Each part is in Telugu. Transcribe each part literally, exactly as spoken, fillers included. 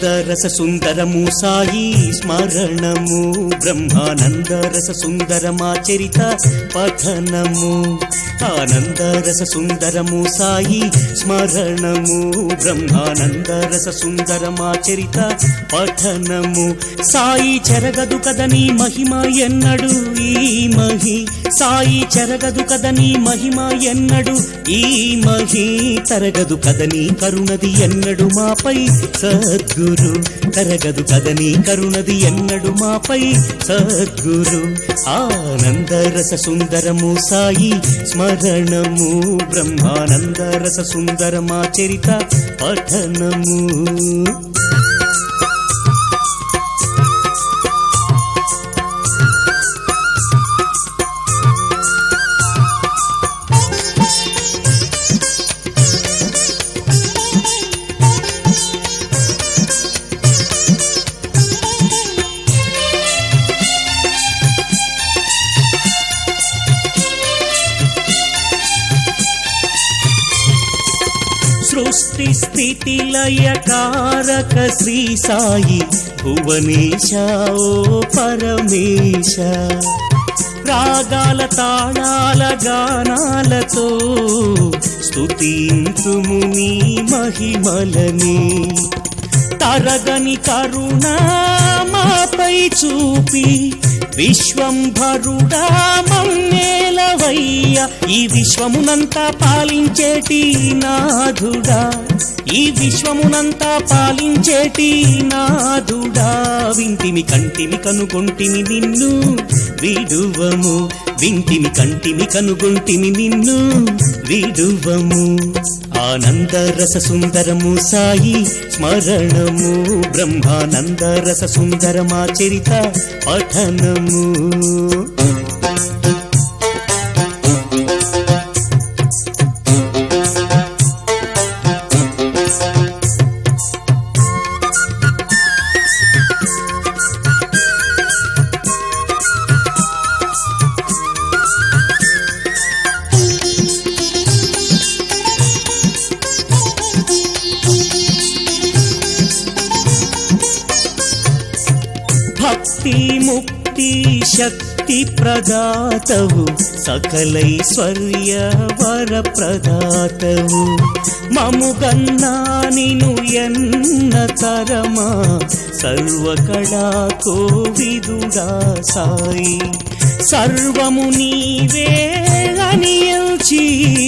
ఆనందరస సుందరము సాయి స్మరణము బ్రహ్మానందరస సుందరమాచరిత పఠనము ఆనందరస సుందరము సాయి స్మరణము బ్రహ్మానందరస సుందరమాచరిత పఠనము సాయి చెరగదు కదని మహిమ ఎన్నడు ఈ మహి సాయి చెరగదు కదని మహిమ ఎన్నడు ఈ మహి తరగదు కదని కరుణది ఎన్నడు మాపై సద్గురు తరగదు కదని కరుణది ఎన్నడు మాపై సద్గురు ఆనందరస సుందరము సాయి స్మరణము బ్రహ్మానందరస సుందరమాచరిత పఠనము సృష్టి స్థితి లయ కారక శ్రీ సాయి భువనేశ ఓ పరమేశ రాగాల తాళాల గానాలతో స్తుతింతుము నీ మహిమలని తరగని కరుణ మాపై చూపి విశ్వంభరుడా మమ్మేలవయ్య ఈ విశ్వమునంతా పాలించేటి నాథుడా ఈ విశ్వమునంతా పాలించేటి నాథుడా వింటిమి కంటిమి కనుగొంటిమి నిన్ను విడువము వింటిమి కంటిమి కనుగొంటిమి నిన్ను విడువము ఆనందరస సుందరము సాయి స్మరణము బ్రహ్మానందరస సుందరమాచరిత పఠనము భక్తి ముక్తి శక్తి ప్రదాతవు సకలైశ్వర్య వర ప్రదాతవు మముగన్నా నిను ఎన్న తరమా సర్వకళా కోవిదుడా సాయి సర్వము నీవే అనియల్చి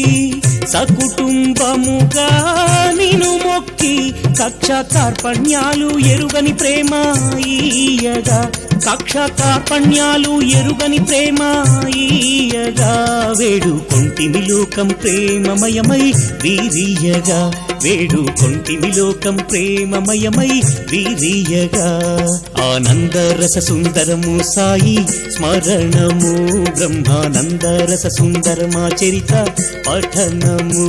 సకుటుంబముగా నిను మొక్కి కక్ష కార్పణ్యాలు ఎరుగని ప్రేమ ఈయగా కక్ష కార్పణ్యాలు ఎరుగని ప్రేమ ఈయగా వేడు కొంటిమి లోకం ప్రేమమయమై వీరియగా వేడు కొంటిమి లోకం ప్రేమమయమై వీరియగా ఆనందరస సుందరము సాయి స్మరణము బ్రహ్మానందరస సుందరమాచరిత పఠనము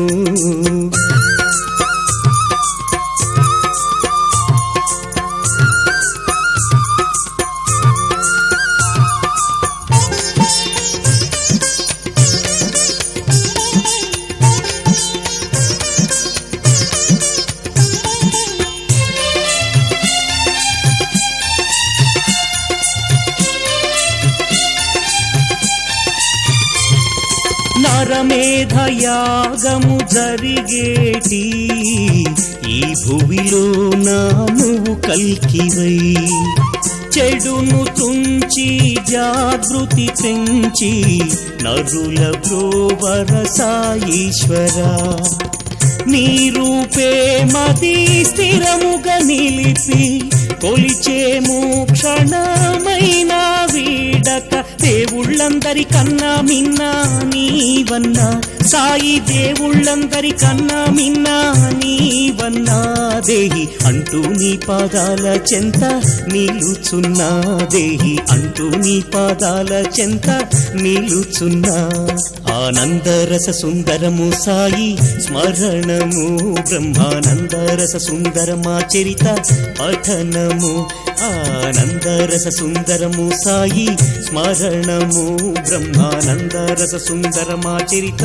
నరమేధయాగము జరిగేటి ఈ భువిలో నామువు కల్కివై చెడును తుంచి జాగృతి పెంచి నరుల బ్రోవర సాయీశ్వరా నీ రూపే మది స్థిరముగా నిలిపి కొలిచేము క్షణమైన వీడక దేవుళ్ళందరి కన్నా మిన్నా నీవన్నా సాయి దేవుళ్ళందరి కన్నా మిన్నా నీవన్నా దేహి అంటూ నీ పాదాల చెంత నిలుచున్నా దేహి అంటూ నీ పాదాల చెంత నిలుచున్నా ఆనందరస సుందరము సాయి స్మరణము బ్రహ్మానందరస సుందరమాచరిత పఠనము ఆనందరస సుందరము సాయి స్మరణము బ్రహ్మానందరస సుందరమాచరిత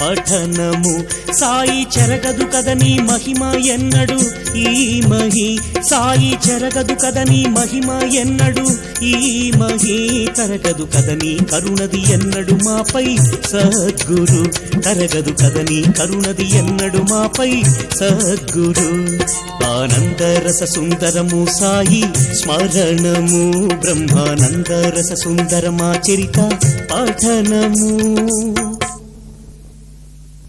పఠనము సాయి చెరగదు కదని మహిమ ఎన్నడు ఈ మహి సాయి చెరగదు కదని మహిమ ఎన్నడు, ఈ మహి తరగదు కదని కరుణది ఎన్నడు మాపై సద్గురు, తరగదు కదని కరుణది ఎన్నడు మాపై సద్గురు. ఆనందరస సుందరము సాయి స్మరణము, బ్రహ్మానందరస సుందరమా చరిత పఠనము.